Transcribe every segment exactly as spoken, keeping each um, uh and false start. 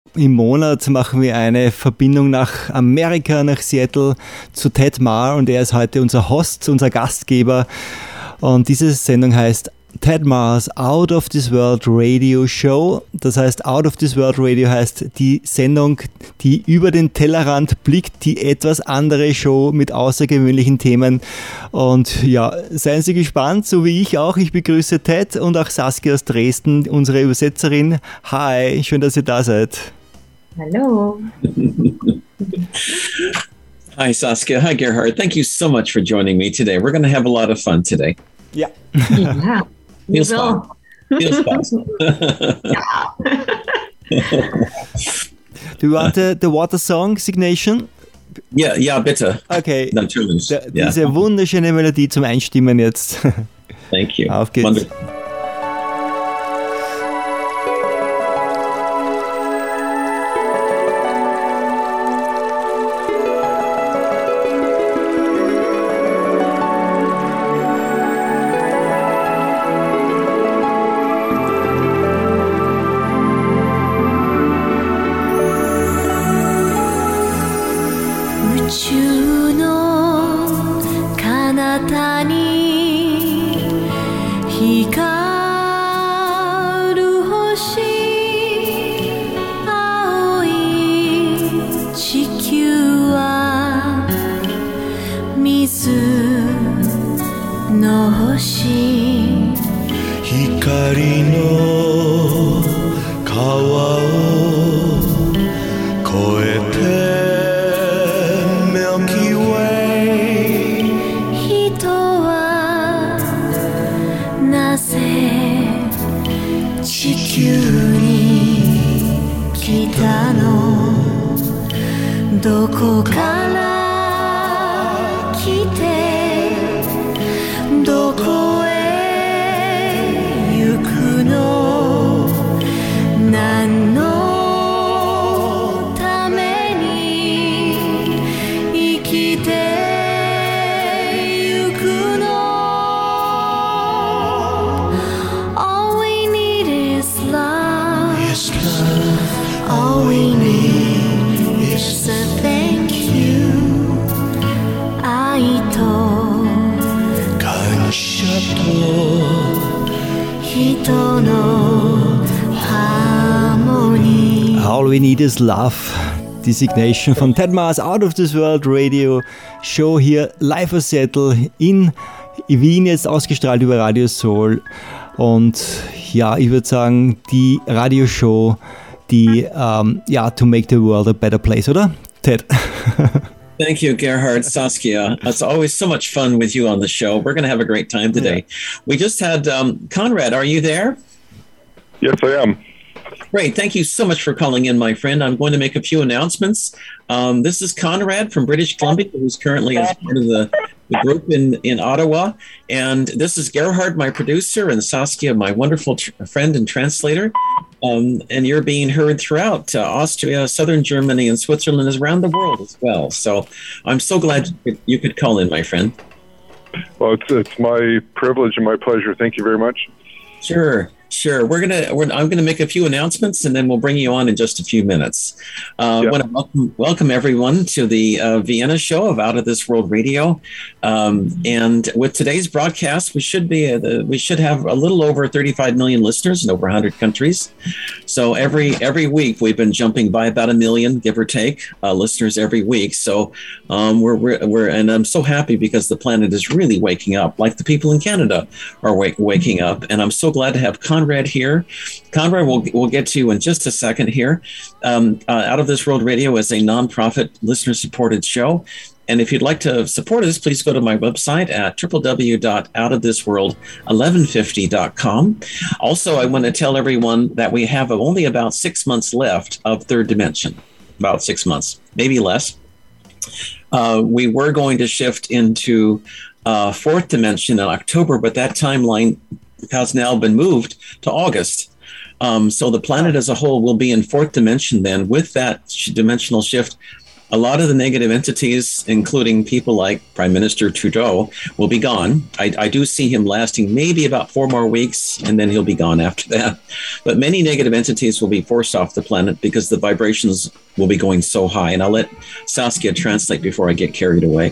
Im Monat machen wir eine Verbindung nach Amerika, nach Seattle zu Ted Mahr und er ist heute unser Host, unser Gastgeber und diese Sendung heißt Ted Mahr's Out of This World Radio Show. Das heißt, Out of This World Radio heißt die Sendung, die über den Tellerrand blickt, die etwas andere Show mit außergewöhnlichen Themen. Und ja, seien Sie gespannt, so wie ich auch. Ich begrüße Ted und auch Saskia aus Dresden, unsere Übersetzerin. Hi, schön, dass ihr da seid. Hallo. Hi, Saskia. Hi, Gerhard. Thank you so much for joining me today. We're going to have a lot of fun today. Yeah. Yeah. Feels fun. Feels fun. Do you want the, the water song signation? Ja, ja, bitte. Okay. Natürlich. Da, diese ja. wunderschöne Melodie zum Einstimmen jetzt. Thank you. Auf geht's. Wonderful. All We Need Is Love, die Signation von Ted Mahr's Out of This World Radio Show hier live aus Seattle in Wien, jetzt ausgestrahlt über Radio Soul. Und ja, ich würde sagen, die Radioshow, die, um, ja, to make the world a better place, oder? Ted? Thank you, Gerhard, Saskia. It's always so much fun with you on the show. We're going to have a great time today. Yeah. We just had um, Conrad. Are you there? Yes, I am. Great. Thank you so much for calling in, my friend. I'm going to make a few announcements. Um, this is Conrad from British Columbia, who's currently as part of the, the group in, in Ottawa. And this is Gerhard, my producer, and Saskia, my wonderful tr- friend and translator. Um, and you're being heard throughout uh, Austria, southern Germany, and Switzerland, as around the world as well. So I'm so glad you could call in, my friend. Well, it's, it's my privilege and my pleasure. Thank you very much. Sure. Sure. We're gonna. We're, I'm gonna make a few announcements, and then we'll bring you on in just a few minutes. Uh, yeah. I want to welcome, welcome everyone to the uh, Vienna show of Out of This World Radio. Um, and with today's broadcast, we should be uh, the, we should have a little over thirty-five million listeners in over one hundred countries. So every every week we've been jumping by about a million, give or take, uh, listeners every week. So um, we're, we're we're and I'm so happy because the planet is really waking up, like the people in Canada are wake, waking up. And I'm so glad to have Conrad here. Conrad, we'll, we'll get to you in just a second here. Um, uh, Out of This World Radio is a nonprofit, listener-supported show. And if you'd like to support us, please go to my website at w w w dot out of this world eleven fifty dot com. Also, I want to tell everyone that we have only about six months left of Third Dimension, about six months, maybe less. Uh, we were going to shift into uh, Fourth Dimension in October, but that timeline has now been moved to August. Um, so the planet as a whole will be in Fourth Dimension then with that sh- dimensional shift a lot of the negative entities, including people like Prime Minister Trudeau, will be gone. I, I do see him lasting maybe about four more weeks, and then he'll be gone after that. But many negative entities will be forced off the planet because the vibrations will be going so high. And I'll let Saskia translate before I get carried away.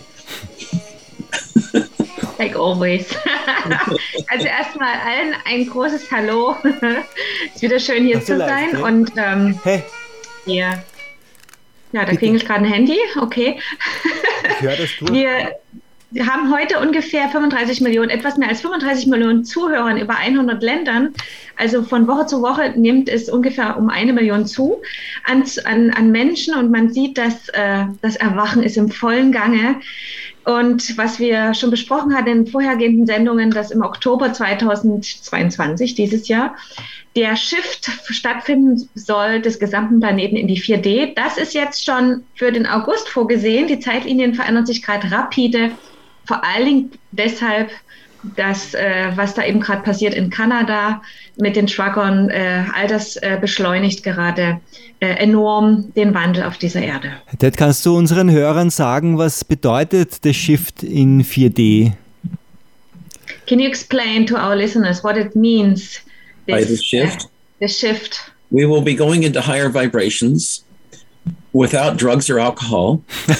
Like always. Also erstmal allen ein großes Hallo. Es ist wieder schön hier zu sein. Live, und ähm, hey. Ja, ja, da klingelt gerade ein Handy. Okay. Ich höre das durch. Wir, wir haben heute ungefähr fünfunddreißig Millionen, etwas mehr als fünfunddreißig Millionen Zuhörer in über hundert Ländern. Also von Woche zu Woche nimmt es ungefähr um eine Million zu an, an, an Menschen. Und man sieht, dass äh, das Erwachen ist im vollen Gange. Und was wir schon besprochen hatten in vorhergehenden Sendungen, dass im Oktober zweitausendzweiundzwanzig, dieses Jahr, der Shift stattfinden soll des gesamten Planeten in die vier D. Das ist jetzt schon für den August vorgesehen. Die Zeitlinien verändern sich gerade rapide, vor allen Dingen deshalb, dass äh, was da eben gerade passiert in Kanada mit den Truckern, äh, all das äh, beschleunigt gerade äh, enorm den Wandel auf dieser Erde. Ted, kannst du unseren Hörern sagen, was bedeutet der Shift in vier D? Can you explain to our listeners what it means? This, By the shift? Uh, the shift. We will be going into higher vibrations without drugs or alcohol.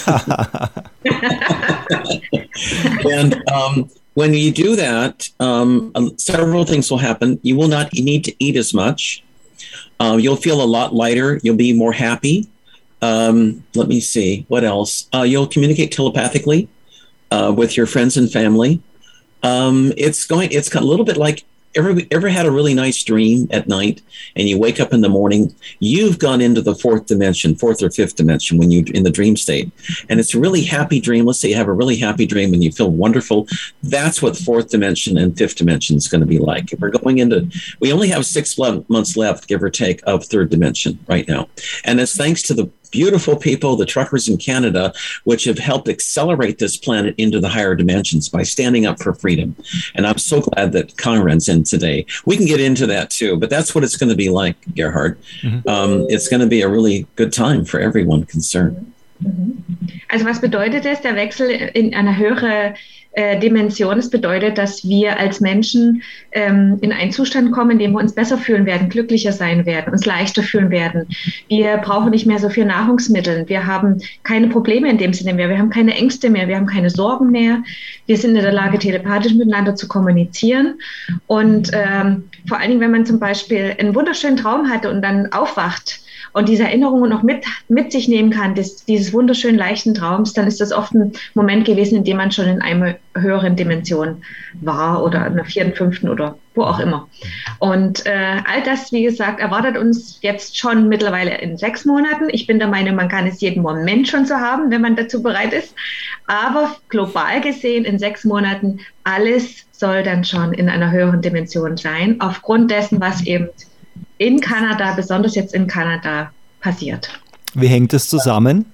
And um, when you do that, um, several things will happen. You will not need to eat as much. Uh, you'll feel a lot lighter. You'll be more happy. Um, let me see. What else? Uh, you'll communicate telepathically uh, with your friends and family. Um, it's going. It's a little bit like ever ever had a really nice dream at night, and you wake up in the morning. You've gone into the fourth dimension, fourth or fifth dimension when you in the dream state, and it's a really happy dream. Let's say you have a really happy dream and you feel wonderful. That's what fourth dimension and fifth dimension is going to be like. If we're going into, we only have six months left, give or take, of third dimension right now, and it's thanks to the beautiful people, the truckers in Canada, which have helped accelerate this planet into the higher dimensions by standing up for freedom. And I'm so glad that Conrad's in today. We can get into that too, but that's what it's going to be like, Gerhard. Mm-hmm. Um, it's going to be a really good time for everyone concerned. Also was bedeutet es, der Wechsel in eine höhere äh, Dimension? Es bedeutet, dass wir als Menschen ähm, in einen Zustand kommen, in dem wir uns besser fühlen werden, glücklicher sein werden, uns leichter fühlen werden. Wir brauchen nicht mehr so viel Nahrungsmittel. Wir haben keine Probleme in dem Sinne mehr. Wir haben keine Ängste mehr. Wir haben keine Sorgen mehr. Wir sind in der Lage, telepathisch miteinander zu kommunizieren. Und ähm, vor allen Dingen, wenn man zum Beispiel einen wunderschönen Traum hatte und dann aufwacht, und diese Erinnerungen noch mit, mit sich nehmen kann, des, dieses wunderschönen, leichten Traums, dann ist das oft ein Moment gewesen, in dem man schon in einer höheren Dimension war oder in einer vierten, fünften oder wo auch immer. Und äh, all das, wie gesagt, erwartet uns jetzt schon mittlerweile in sechs Monaten. Ich bin der Meinung, man kann es jeden Moment schon so haben, wenn man dazu bereit ist. Aber global gesehen in sechs Monaten, alles soll dann schon in einer höheren Dimension sein, aufgrund dessen, was eben in Kanada, besonders jetzt in Kanada, passiert. Wie hängt das zusammen?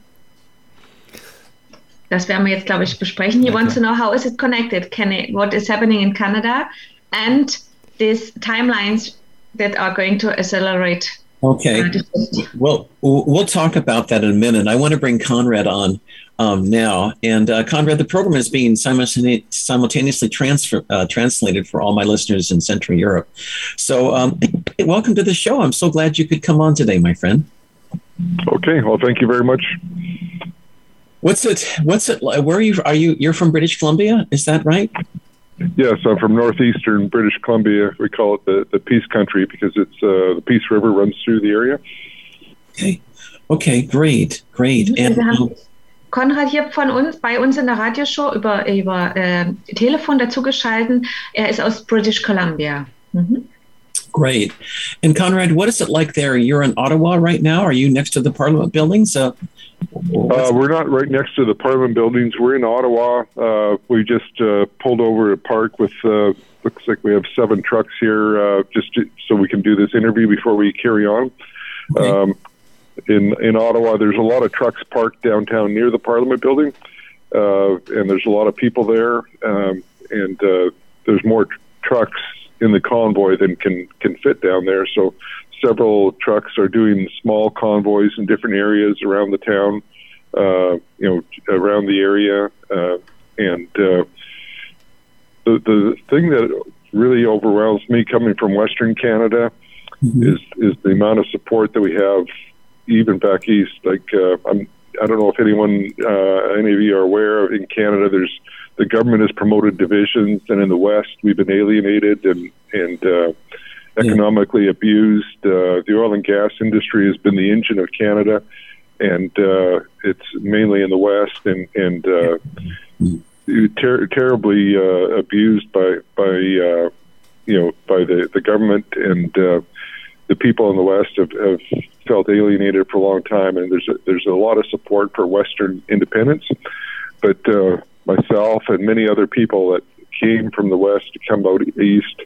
Das werden wir jetzt, glaube ich, besprechen. You okay. want to know how is it connected? Can it, what is happening in Canada and these timelines that are going to accelerate? Okay. Uh, well, we'll talk about that in a minute. I want to bring Conrad on um, now. And uh, Conrad, the program is being simultane- simultaneously transfer, uh, translated for all my listeners in Central Europe. So um, welcome to the show. I'm so glad you could come on today, my friend. Okay. Well, thank you very much. What's it? What's it? Where are you? Are you? You're from British Columbia? Is that right? Yes, I'm from northeastern British Columbia. We call it the, the Peace Country because it's uh, the Peace River runs through the area. Okay. Okay. Great. Great. And um, Konrad hier von uns, bei uns in der Radioshow über über äh, Telefon dazugeschalten. Er ist aus British Columbia. Mhm. Great. And Conrad, what is it like there? You're in Ottawa right now. Are you next to the Parliament buildings? Uh, Uh, we're not right next to the Parliament buildings. We're in Ottawa. Uh, we just uh, pulled over a park with, uh, looks like we have seven trucks here uh, just to, so we can do this interview before we carry on. Okay. Um, in, in Ottawa, there's a lot of trucks parked downtown near the Parliament building, uh, and there's a lot of people there, um, and uh, there's more tr- trucks in the convoy than can, can fit down there. So several trucks are doing small convoys in different areas around the town. uh, you know, around the area. Uh, and uh, the the thing that really overwhelms me coming from Western Canada mm-hmm. is is the amount of support that we have, even back east. Like uh, I'm, I don't know if anyone, uh, any of you are aware, in Canada, there's the government has promoted divisions, and in the West, we've been alienated and and uh, economically yeah. abused. Uh, the oil and gas industry has been the engine of Canada, and uh, it's mainly in the West, and and uh, ter- terribly uh, abused by by uh, you know by the the government, and uh, the people in the West have, have felt alienated for a long time. And there's a, there's a lot of support for Western independence, but uh, myself and many other people that came from the West to come out east,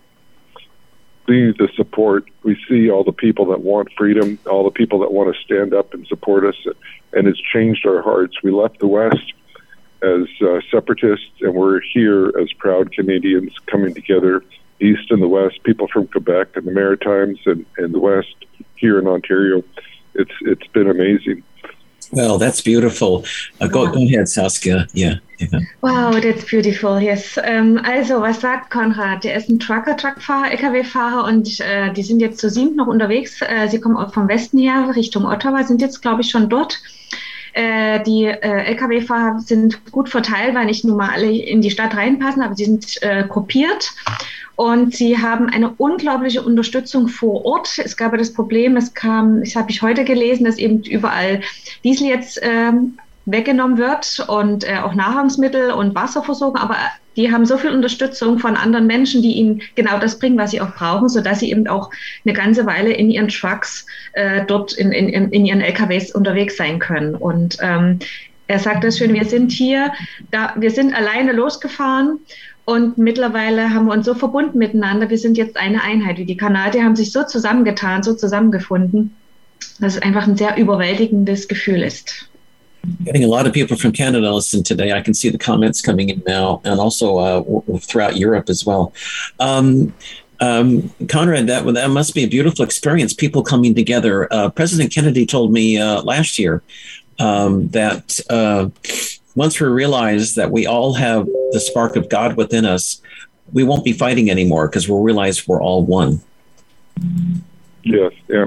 seeing the support, we see all the people that want freedom, all the people that want to stand up and support us, and it's changed our hearts. We left the West as uh, separatists, and we're here as proud Canadians coming together, east and the West, people from Quebec and the Maritimes and, and the West here in Ontario. It's It's been amazing. Well, that's beautiful. Uh, go, go ahead, Saskia. Yeah. yeah. Wow, that's beautiful. Yes. Ähm, also, was sagt Konrad? Der ist ein Trucker, Truckfahrer, L K W-Fahrer und äh, die sind jetzt zu siebt noch unterwegs. Äh, sie kommen auch vom Westen her Richtung Ottawa, sind jetzt, glaube ich, schon dort. Äh, die äh, L K W-Fahrer sind gut verteilt, weil nicht nur mal alle in die Stadt reinpassen, aber sie sind äh, gruppiert. Und sie haben eine unglaubliche Unterstützung vor Ort. Es gab ja das Problem, es kam, das habe ich heute gelesen, dass eben überall Diesel jetzt ähm, weggenommen wird und äh, auch Nahrungsmittel und Wasserversorgung. Aber die haben so viel Unterstützung von anderen Menschen, die ihnen genau das bringen, was sie auch brauchen, sodass sie eben auch eine ganze Weile in ihren Trucks äh, dort in, in, in ihren L K Ws unterwegs sein können. Und ähm, er sagt das schön, wir sind hier, da, wir sind alleine losgefahren. Und mittlerweile haben wir uns so verbunden miteinander. Wir sind jetzt eine Einheit. Wie die Kanadier haben sich so zusammengetan, so zusammengefunden, dass es einfach ein sehr überwältigendes Gefühl ist. Getting a lot of people from Canada listen today. I can see the comments coming in now, and also uh, throughout Europe as well. Um, um, Conrad, that that must be a beautiful experience. People coming together. Uh, President Kennedy told me uh, last year um, that. Uh, Once we realize that we all have the spark of God within us, we won't be fighting anymore because we'll realize we're all one. Yes, yeah.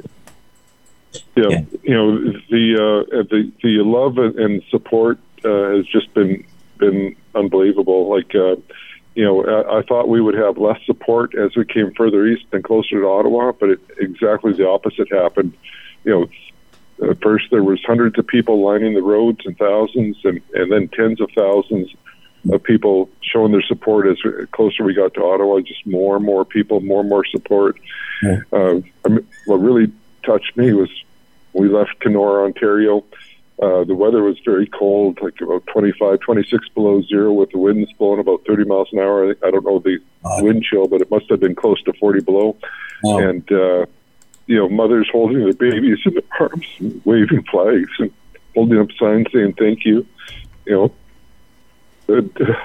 Yeah, yeah. You know, the uh, the the love and support uh, has just been been unbelievable. Like, uh, you know, I, I thought we would have less support as we came further east and closer to Ottawa, but it, exactly the opposite happened. You know, Uh, first, there was hundreds of people lining the roads and thousands, and, and then tens of thousands of people showing their support as closer we got to Ottawa. Just more and more people, more and more support. Yeah. Uh, I mean, what really touched me was we left Kenora, Ontario. Uh, the weather was very cold, like about twenty-five, twenty-six below zero, with the winds blowing about thirty miles an hour. I don't know the oh. wind chill, but it must have been close to forty below. Oh. And uh, you know, mothers holding their babies in their arms, and waving flags, and holding up signs saying "thank you." You know, it,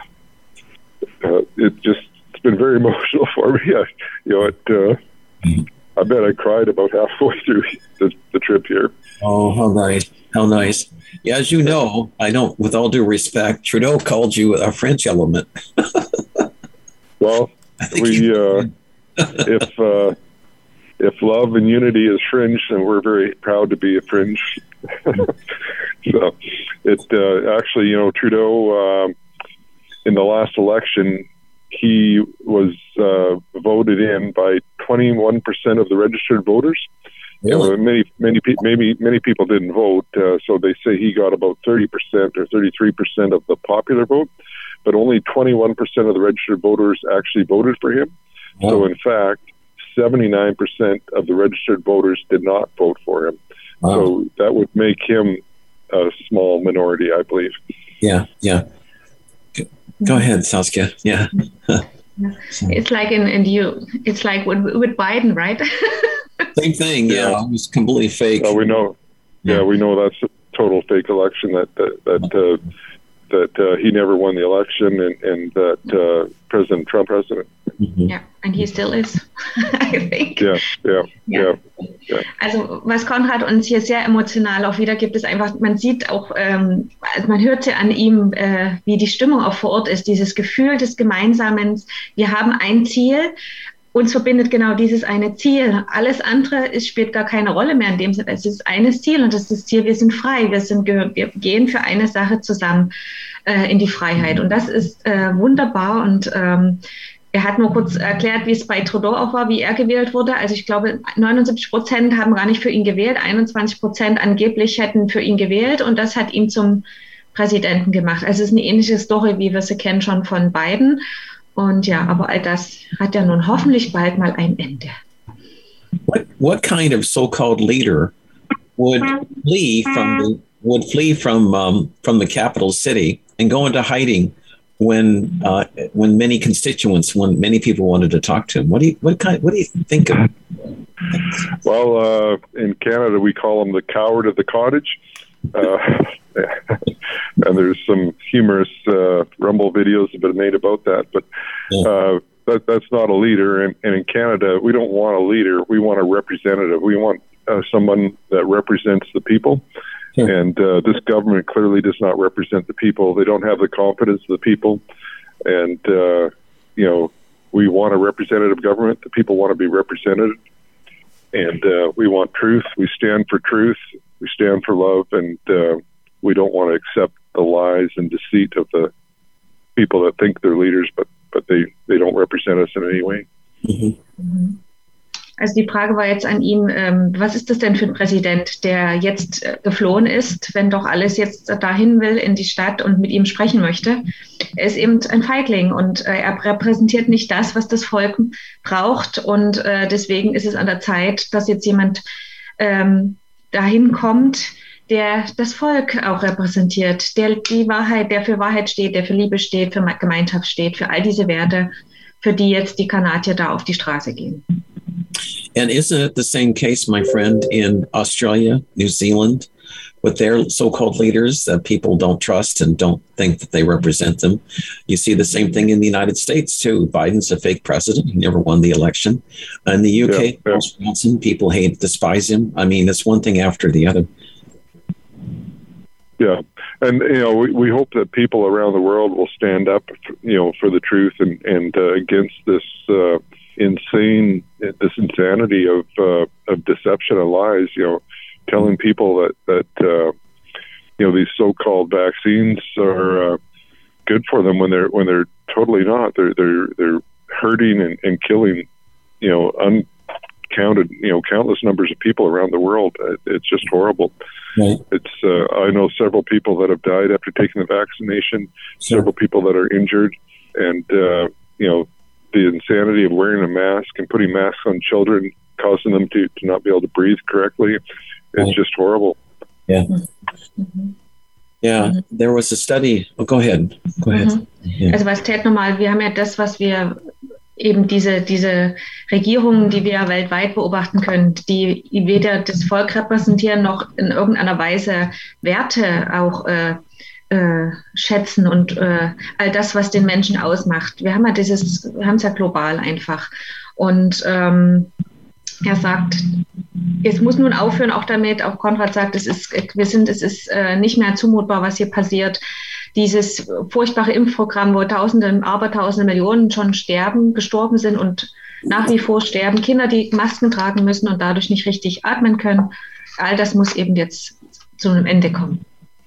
uh, it just it's been very emotional for me. I, you know, it. Uh, I bet I cried about halfway through the, the trip here. Oh, how nice! How nice! Yeah, as you know, I don't. With all due respect, Trudeau called you a French element. Well, we uh, if. Uh, If love and unity is fringe, then we're very proud to be a fringe. So, it uh, actually, you know, Trudeau, um, in the last election, he was uh, voted in by twenty-one percent of the registered voters. Really? You know, many, many, maybe many people didn't vote, uh, so they say he got about thirty percent or thirty-three percent of the popular vote, but only twenty-one percent of the registered voters actually voted for him. Oh. So, in fact, seventy-nine percent of the registered voters did not vote for him. Wow. So that would make him a small minority, I believe. Yeah, yeah. Go ahead, Saskia. Yeah. It's like in, in you. It's like with, with Biden, right? Same thing. Yeah, yeah. It was completely fake. Uh, we know. Yeah, we know that's a total fake election. That that that uh, that uh, he never won the election, and and that uh, President Trump, President Mm-hmm. Yeah, and he still is, I think. Yeah, yeah, yeah, yeah. Also was Konrad uns hier sehr emotional auch wiedergibt, ist einfach, man sieht auch, ähm, also man hört ja an ihm, äh, wie die Stimmung auch vor Ort ist, dieses Gefühl des Gemeinsamen. Wir haben ein Ziel. Uns verbindet genau dieses eine Ziel. Alles andere ist, spielt gar keine Rolle mehr in dem Sinne. Es ist eines Ziel und das ist das Ziel, wir sind frei. Wir, sind, wir gehen für eine Sache zusammen äh, in die Freiheit. Und das ist äh, wunderbar. Und ähm, er hat nur kurz erklärt, wie es bei Trudeau auch war, wie er gewählt wurde. Also ich glaube, neunundsiebzig Prozent haben gar nicht für ihn gewählt. einundzwanzig Prozent angeblich hätten für ihn gewählt. Und das hat ihn zum Präsidenten gemacht. Also es ist eine ähnliche Story, wie wir sie kennen schon von Biden. Und ja, aber all das hat ja nun hoffentlich bald mal ein Ende. What what kind of so-called leader would flee from the would flee from um, from the capital city and go into hiding when uh, when many constituents, when many people wanted to talk to him? What do you what kind what do you think of? Well, uh, in Canada, we call him the coward of the cottage. Uh, and there's some humorous uh, Rumble videos that have been made about that. But uh, that, that's not a leader. And, and in Canada, we don't want a leader. We want a representative. We want uh, someone that represents the people. Sure. And uh, this government clearly does not represent the people. They don't have the confidence of the people. And, uh, you know, we want a representative government. The people want to be represented. And uh, we want truth. We stand for truth. We stand for love, and uh, we don't want to accept the lies and deceit of the people that think they're leaders, but but they, they don't represent us in any way. Mhm. Also die Frage war jetzt an ihn, ähm, was ist das denn für ein Präsident, der jetzt äh, geflohen ist, wenn doch alles jetzt dahin will in die Stadt und mit ihm sprechen möchte? Er ist eben ein Feigling und äh, er repräsentiert nicht das, was das Volk braucht, und äh, deswegen ist es an der Zeit, dass jetzt jemand ähm, dahin kommt, der das Volk auch repräsentiert, der die Wahrheit, der für Wahrheit steht, der für Liebe steht, für Gemeinschaft steht, für all diese Werte, für die jetzt die Kanadier da auf die Straße gehen. And isn't it the same case, my friend, in Australia, New Zealand, with their so-called leaders that people don't trust and don't think that they represent them? You see the same thing in the United States, too. Biden's a fake president. He never won the election. In the U K, yeah, yeah. Johnson, people hate, despise him. I mean, it's one thing after the other. Yeah. And, you know, we, we hope that people around the world will stand up, you know, for the truth and, and uh, against this uh, insane, this insanity of uh, of deception and lies, you know, telling people that, that uh, you know, these so-called vaccines are uh, good for them when they're when they're totally not. They're they're they're hurting and, and killing, you know, uncounted, you know, countless numbers of people around the world. It's just horrible. Right. It's uh, I know several people that have died after taking the vaccination, sure. several people that are injured, and uh, you know, the insanity of wearing a mask and putting masks on children, causing them to, to not be able to breathe correctly. It's right. just horrible. Yeah. Mm-hmm. Yeah, mhm. There was a study. Oh, go ahead. Go ahead. Mhm. Yeah. Also was Ted nochmal, wir haben ja das, was wir eben diese, diese Regierungen, die wir weltweit beobachten können, die weder das Volk repräsentieren noch in irgendeiner Weise Werte auch äh, äh, schätzen und äh, all das, was den Menschen ausmacht. Wir haben ja dieses, wir haben es ja global einfach. Und ähm, er sagt, es muss nun aufhören, auch damit, auch Konrad sagt, es ist, wir sind, es ist äh, nicht mehr zumutbar, was hier passiert. Dieses furchtbare Impfprogramm, wo Tausende, Abertausende, Millionen schon sterben, gestorben sind und nach wie vor sterben, Kinder, die Masken tragen müssen und dadurch nicht richtig atmen können, all das muss eben jetzt zu einem Ende kommen.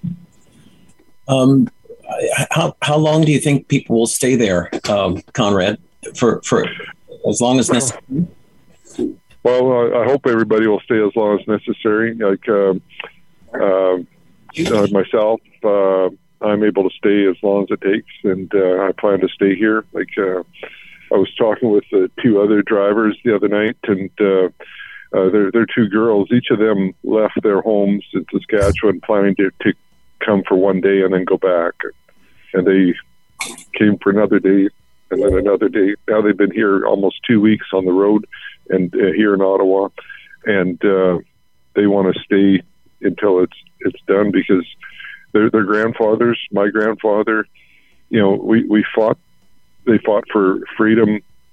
Um, how how long do you think people will stay there, um, Conrad? For for as long as necessary. Well, uh, I hope everybody will stay as long as necessary. Like uh, uh, uh, myself, uh, I'm able to stay as long as it takes, and uh, I plan to stay here. Like uh, I was talking with uh, two other drivers the other night, and uh, uh, they're they're two girls. Each of them left their homes in Saskatchewan, planning to, to come for one day and then go back. And they came for another day, and then another day. Now they've been here almost two weeks on the road, and uh, here in Ottawa, and uh, they want to stay until it's it's done because their their grandfathers, my grandfather, you know, we, we fought. They fought for freedom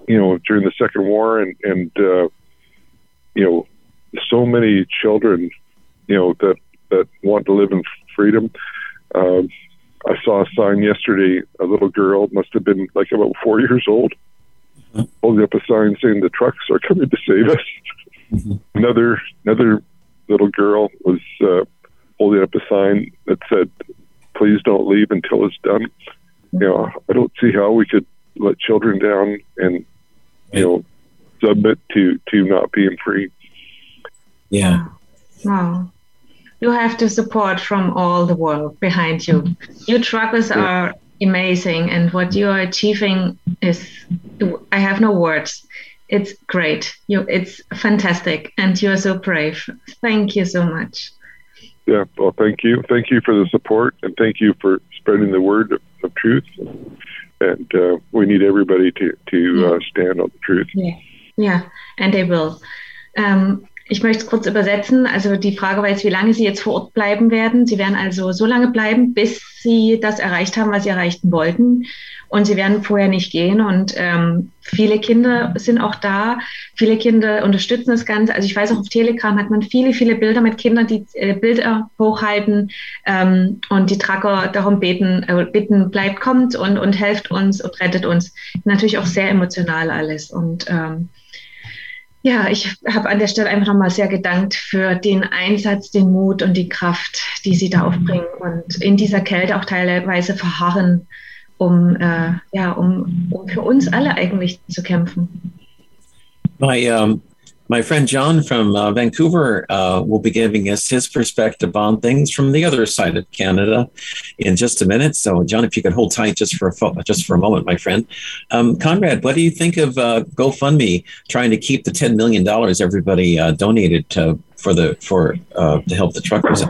you know, during the Second War, and and uh, you know, so many children, you know, that that want to live in freedom. Um, I saw a sign yesterday. A little girl, must have been like about four years old, mm-hmm. holding up a sign saying, "The trucks are coming to save us." Mm-hmm. Another another little girl was uh, holding up a sign that said, "Please don't leave until it's done." Mm-hmm. You know, I don't see how we could let children down and, you know, submit to, to not being free. Yeah. Wow. You have the support from all the world behind you. You truckers yeah. are amazing, and what you are achieving is, I have no words. It's great. You, it's fantastic, and you are so brave. Thank you so much. Yeah, well, thank you. Thank you for the support, and thank you for spreading the word of, of truth. And uh, we need everybody to, to yeah. uh, stand on the truth. Yeah, yeah. And they will. Um, Ich möchte es kurz übersetzen. Also die Frage war jetzt, wie lange Sie jetzt vor Ort bleiben werden. Sie werden also so lange bleiben, bis Sie das erreicht haben, was Sie erreichen wollten. Und Sie werden vorher nicht gehen. Und ähm, viele Kinder sind auch da. Viele Kinder unterstützen das Ganze. Also ich weiß auch, auf Telegram hat man viele, viele Bilder mit Kindern, die äh, Bilder hochhalten ähm, und die Trucker darum beten, äh, bitten, bleibt, kommt und, und helft uns und rettet uns. Natürlich auch sehr emotional alles. Und ähm, ja, ich habe an der Stelle einfach nochmal sehr gedankt für den Einsatz, den Mut und die Kraft, die Sie da aufbringen und in dieser Kälte auch teilweise verharren, um, äh, ja, um, um für uns alle eigentlich zu kämpfen. My, um, my friend John from uh, Vancouver uh, will be giving us his perspective on things from the other side of Canada in just a minute. So, John, if you could hold tight just for a fo- just for a moment, my friend. Um, Conrad, what do you think of uh, GoFundMe trying to keep the ten million dollars everybody uh, donated to, for the for uh, to help the truckers?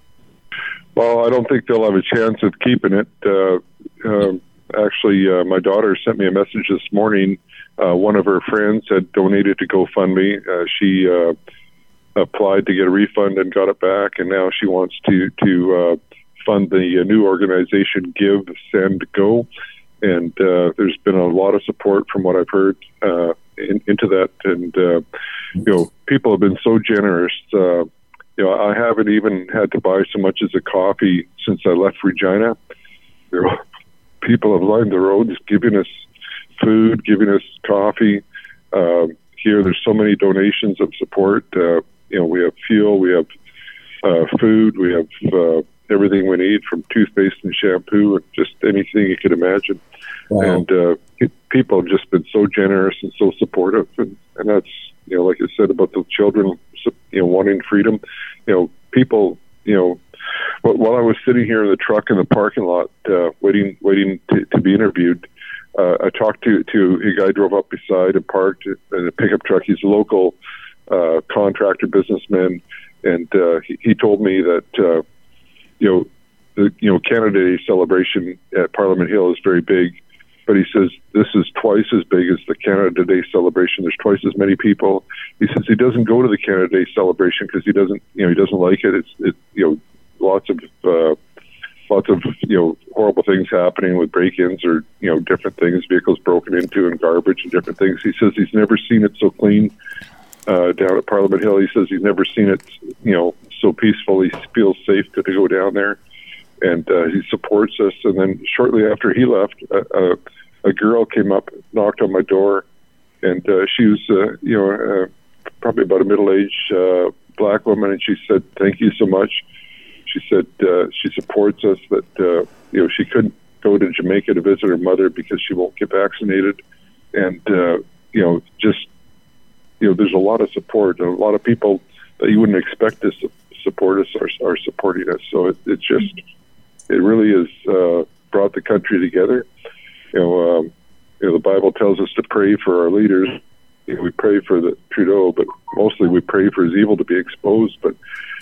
Well, I don't think they'll have a chance of keeping it. Uh, uh, actually, uh, my daughter sent me a message this morning. Uh, one of her friends had donated to GoFundMe. Uh, she uh, applied to get a refund and got it back, and now she wants to to uh, fund the uh, new organization Give, Send, Go. And uh, there's been a lot of support from what I've heard uh, in, into that. And uh, you know, people have been so generous. Uh, you know, I haven't even had to buy so much as a coffee since I left Regina. You know, people have lined the roads, giving us food, giving us coffee. Uh, here, there's so many donations of support. Uh, you know, we have fuel, we have uh, food, we have uh, everything we need, from toothpaste and shampoo, and just anything you could imagine. Wow. And uh, people have just been so generous and so supportive. And, and that's, you know, like I said about the children, you know, wanting freedom. You know, people, you know, while I was sitting here in the truck in the parking lot, uh, waiting, waiting to, to be interviewed, Uh, I talked to, to a guy, drove up beside and parked in a pickup truck. He's a local uh, contractor, businessman, and uh, he, he told me that uh, you know the you know Canada Day celebration at Parliament Hill is very big, but he says this is twice as big as the Canada Day celebration. There's twice as many people. He says he doesn't go to the Canada Day celebration because he doesn't you know he doesn't like it. It's it you know lots of uh, lots of, you know, horrible things happening with break-ins or, you know, different things, vehicles broken into and garbage and different things. He says he's never seen it so clean uh, down at Parliament Hill. He says he's never seen it, you know, so peaceful. He feels safe to, to go down there, and uh, he supports us. And then shortly after he left, uh, uh, a girl came up, knocked on my door, and uh, she was, uh, you know, uh, probably about a middle-aged uh, black woman, and she said, "Thank you so much." She said uh, she supports us, that uh, you know she couldn't go to Jamaica to visit her mother because she won't get vaccinated, and uh, you know just you know there's a lot of support. A lot of people that you wouldn't expect to su- support us are, are supporting us. So it, it's just it really has uh, brought the country together. You know, um, you know the Bible tells us to pray for our leaders. You know, we pray for the Trudeau, but mostly we pray for his evil to be exposed. But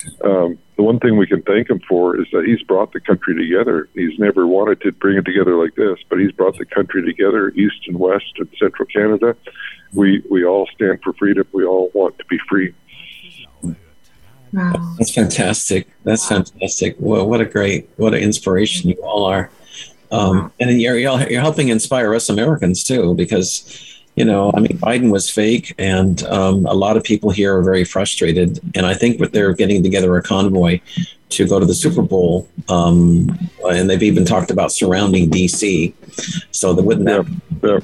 um, the one thing we can thank him for is that he's brought the country together. He's never wanted to bring it together like this, but he's brought the country together, East and West and Central Canada. We we all stand for freedom. We all want to be free. Wow. That's fantastic. That's fantastic. Well, what a great, what an inspiration you all are. Um, and you're, you're helping inspire us Americans too, because you know, I mean, Biden was fake, and um, a lot of people here are very frustrated. And I think that they're getting together a convoy to go to the Super Bowl, um, and they've even talked about surrounding D C. So that wouldn't that? Yeah,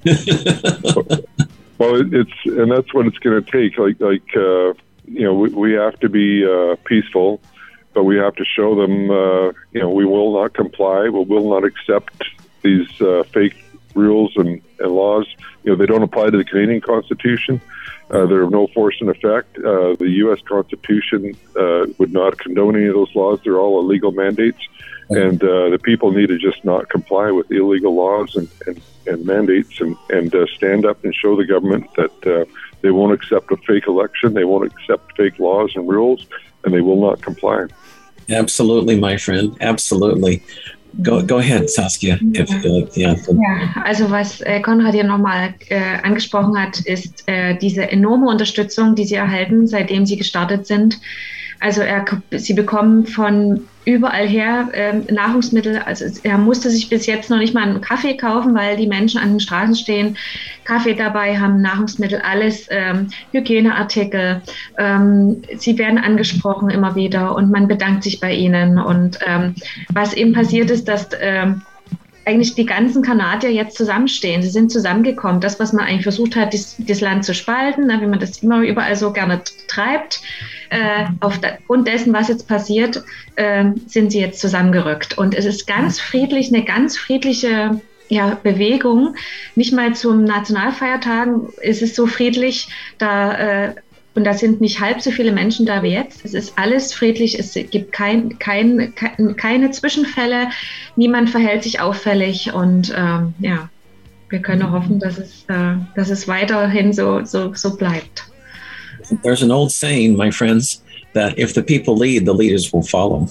yeah. Well, it, it's and that's what it's going to take. Like, like uh, you know, we, we have to be uh, peaceful, but we have to show them, uh, you know, we will not comply. We will not accept these uh, fake rules and, and laws. You know, they don't apply to the Canadian Constitution. Uh, they're of no force in effect. Uh, the U S Constitution uh, would not condone any of those laws. They're all illegal mandates. And uh, the people need to just not comply with illegal laws and, and, and mandates and, and uh, stand up and show the government that uh, they won't accept a fake election, they won't accept fake laws and rules, and they will not comply. Absolutely, my friend. Absolutely. Go, go ahead, Saskia. If, uh, yeah. Ja, also was äh, Konrad hier nochmal äh, angesprochen hat, ist äh, diese enorme Unterstützung, die sie erhalten, seitdem sie gestartet sind. Also er, sie bekommen von überall her ähm, Nahrungsmittel. Also er musste sich bis jetzt noch nicht mal einen Kaffee kaufen, weil die Menschen an den Straßen stehen, Kaffee dabei haben, Nahrungsmittel, alles, ähm, Hygieneartikel. Ähm, sie werden angesprochen immer wieder und man bedankt sich bei ihnen. Und ähm, was eben passiert ist, dass ähm, eigentlich die ganzen Kanadier jetzt zusammenstehen. Sie sind zusammengekommen. Das, was man eigentlich versucht hat, das, das Land zu spalten, ne, wie man das immer überall so gerne treibt, äh, aufgrund dessen, was jetzt passiert, äh, sind sie jetzt zusammengerückt. Und es ist ganz friedlich, eine ganz friedliche ja, Bewegung. Nicht mal zum Nationalfeiertagen ist es so friedlich, da äh, und da sind nicht halb so viele Menschen da wie jetzt. Es ist alles friedlich, es gibt kein, kein, kein, keine Zwischenfälle, niemand verhält sich auffällig und ähm, ja, wir können hoffen, dass es, äh, dass es weiterhin so, so, so bleibt. There's an old saying, my friends, that if the people lead, the leaders will follow.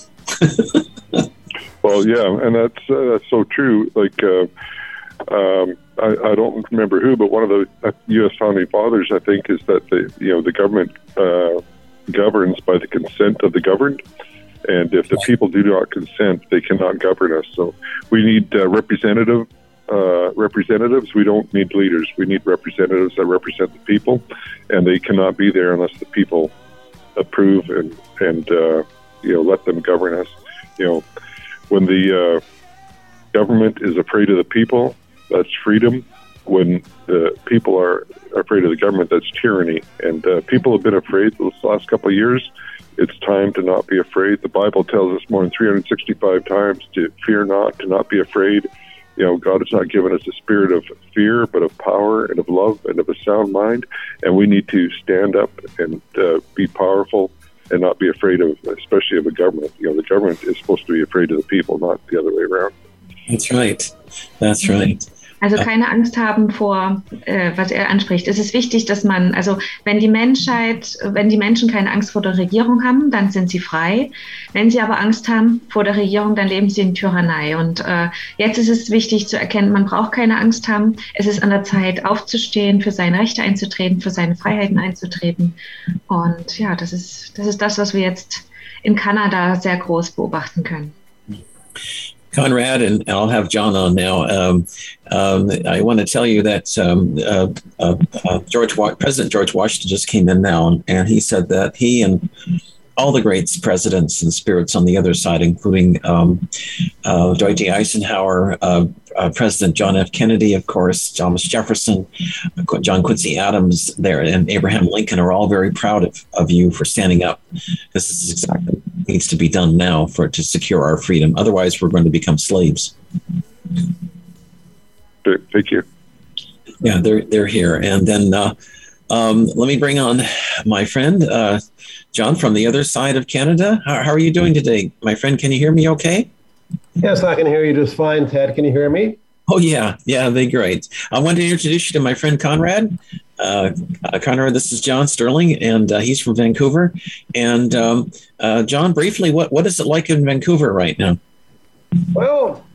Well, yeah, and that's, uh, that's so true. Like, uh, um, I, I don't remember who, but one of the U S founding fathers, I think, is that the you know the government uh, governs by the consent of the governed, and if the people do not consent, they cannot govern us. So we need uh, representative uh, representatives. We don't need leaders. We need representatives that represent the people, and they cannot be there unless the people approve and and uh, you know let them govern us. You know, when the uh, government is afraid of the people, that's freedom. When the people are afraid of the government, that's tyranny. And uh, people have been afraid those last couple of years. It's time to not be afraid. The Bible tells us more than three hundred sixty-five times to fear not, to not be afraid. You know, God has not given us a spirit of fear, but of power and of love and of a sound mind. And we need to stand up and uh, be powerful and not be afraid of, especially of the government. You know, the government is supposed to be afraid of the people, not the other way around. That's right. That's right. Also keine Angst haben vor, äh, was er anspricht. Es ist wichtig, dass man, also wenn die Menschheit, wenn die Menschen keine Angst vor der Regierung haben, dann sind sie frei. Wenn sie aber Angst haben vor der Regierung, dann leben sie in Tyrannei. Und äh, jetzt ist es wichtig zu erkennen, man braucht keine Angst haben. Es ist an der Zeit, aufzustehen, für seine Rechte einzutreten, für seine Freiheiten einzutreten. Und ja, das ist, das ist das, was wir jetzt in Kanada sehr groß beobachten können. Conrad, and I'll have John on now. Um, um, I want to tell you that um, uh, uh, uh, George, President George Washington just came in now, and he said that he and all the great presidents and spirits on the other side, including um, uh, Dwight D. Eisenhower, uh, uh, President John F. Kennedy, of course, Thomas Jefferson, John Quincy Adams, there, and Abraham Lincoln are all very proud of, of you for standing up. This is exactly what needs to be done now for to secure our freedom. Otherwise, we're going to become slaves. Thank you. Yeah, they're they're here, and then. Uh, Um, let me bring on my friend, uh, John, from the other side of Canada. How, how are you doing today? My friend, can you hear me okay? Yes, I can hear you just fine, Ted. Can you hear me? Oh, yeah. Yeah, they're great. I wanted to introduce you to my friend, Conrad. Uh, uh, Conrad, this is John Sterling, and uh, he's from Vancouver. And um, uh, John, briefly, what, what is it like in Vancouver right now? Well,